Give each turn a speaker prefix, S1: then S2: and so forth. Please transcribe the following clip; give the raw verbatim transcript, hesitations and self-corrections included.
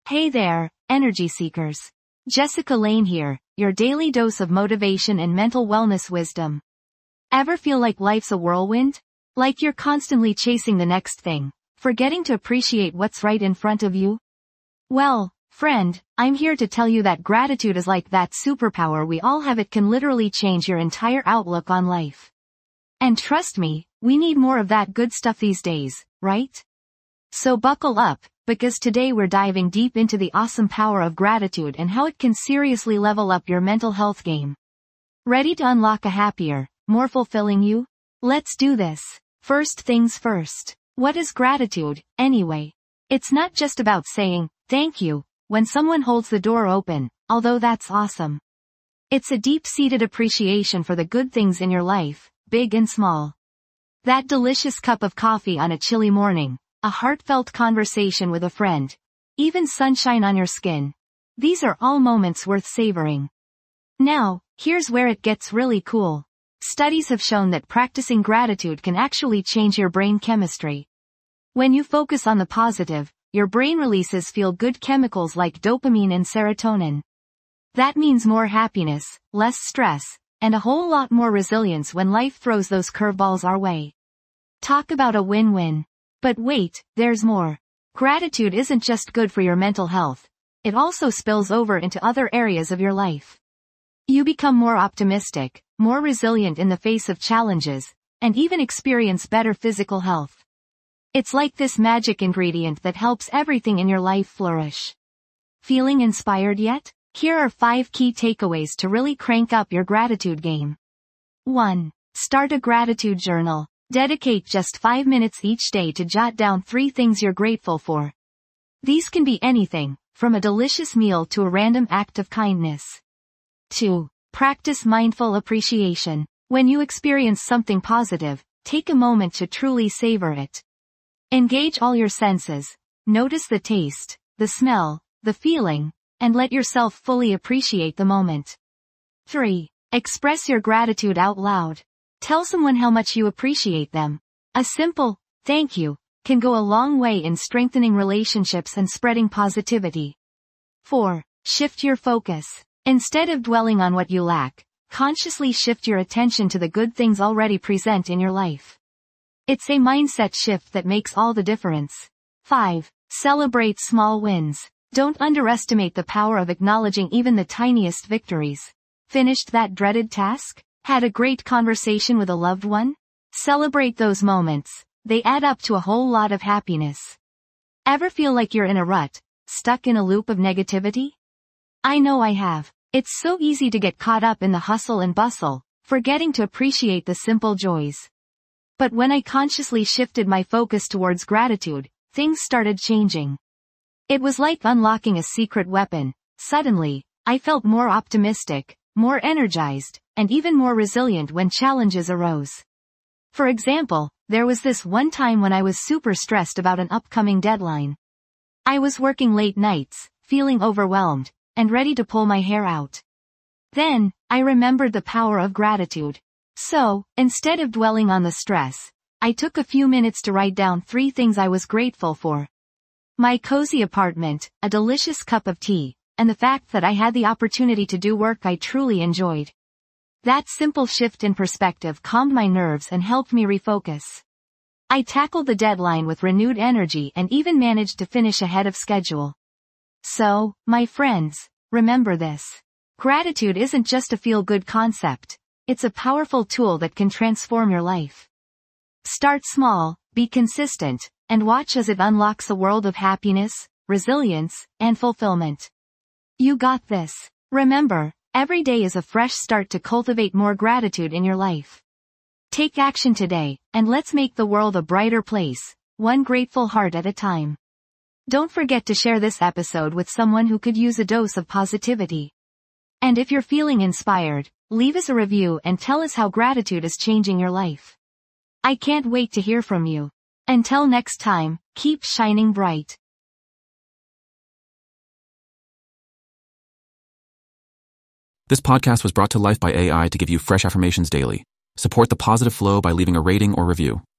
S1: Hey there, energy seekers. Jessica Lane here, your daily dose of motivation and mental wellness wisdom. Ever feel like life's a whirlwind? Like you're constantly chasing the next thing, forgetting to appreciate what's right in front of you? Well, friend, I'm here to tell you that gratitude is like that superpower we all have. It can literally change your entire outlook on life. And trust me, we need more of that good stuff these days, right? So buckle up, because today we're diving deep into the awesome power of gratitude and how it can seriously level up your mental health game. Ready to unlock a happier, more fulfilling you? Let's do this. First things first. What is gratitude, anyway? It's not just about saying, thank you, when someone holds the door open, although that's awesome. It's a deep-seated appreciation for the good things in your life, big and small. That delicious cup of coffee on a chilly morning, a heartfelt conversation with a friend, even sunshine on your skin. These are all moments worth savoring. Now, here's where it gets really cool. Studies have shown that practicing gratitude can actually change your brain chemistry. When you focus on the positive, your brain releases feel-good chemicals like dopamine and serotonin. That means more happiness, less stress, and a whole lot more resilience when life throws those curveballs our way. Talk about a win-win. But wait, there's more. Gratitude isn't just good for your mental health. It also spills over into other areas of your life. You become more optimistic, more resilient in the face of challenges, and even experience better physical health. It's like this magic ingredient that helps everything in your life flourish. Feeling inspired yet? Here are five key takeaways to really crank up your gratitude game. one. Start a gratitude journal. Dedicate just five minutes each day to jot down three things you're grateful for. These can be anything, from a delicious meal to a random act of kindness. two. Practice mindful appreciation. When you experience something positive, take a moment to truly savor it. Engage all your senses. Notice the taste, the smell, the feeling, and let yourself fully appreciate the moment. three. Express your gratitude out loud. Tell someone how much you appreciate them. A simple, thank you, can go a long way in strengthening relationships and spreading positivity. four. Shift your focus. Instead of dwelling on what you lack, consciously shift your attention to the good things already present in your life. It's a mindset shift that makes all the difference. five. Celebrate small wins. Don't underestimate the power of acknowledging even the tiniest victories. Finished that dreaded task? Had a great conversation with a loved one? Celebrate those moments. They add up to a whole lot of happiness. Ever feel like you're in a rut, stuck in a loop of negativity? I know I have. It's so easy to get caught up in the hustle and bustle, forgetting to appreciate the simple joys. But when I consciously shifted my focus towards gratitude, things started changing. It was like unlocking a secret weapon. Suddenly, I felt more optimistic, more energized, and even more resilient when challenges arose. For example, there was this one time when I was super stressed about an upcoming deadline. I was working late nights, feeling overwhelmed, and ready to pull my hair out. Then, I remembered the power of gratitude. So, instead of dwelling on the stress, I took a few minutes to write down three things I was grateful for. My cozy apartment, a delicious cup of tea, and the fact that I had the opportunity to do work I truly enjoyed. That simple shift in perspective calmed my nerves and helped me refocus. I tackled the deadline with renewed energy and even managed to finish ahead of schedule. So, my friends, remember this. Gratitude isn't just a feel-good concept. It's a powerful tool that can transform your life. Start small, be consistent, and watch as it unlocks a world of happiness, resilience, and fulfillment. You got this. Remember, every day is a fresh start to cultivate more gratitude in your life. Take action today, and let's make the world a brighter place, one grateful heart at a time. Don't forget to share this episode with someone who could use a dose of positivity. And if you're feeling inspired, leave us a review and tell us how gratitude is changing your life. I can't wait to hear from you. Until next time, keep shining bright.
S2: This podcast was brought to life by A I to give you fresh affirmations daily. Support the positive flow by leaving a rating or review.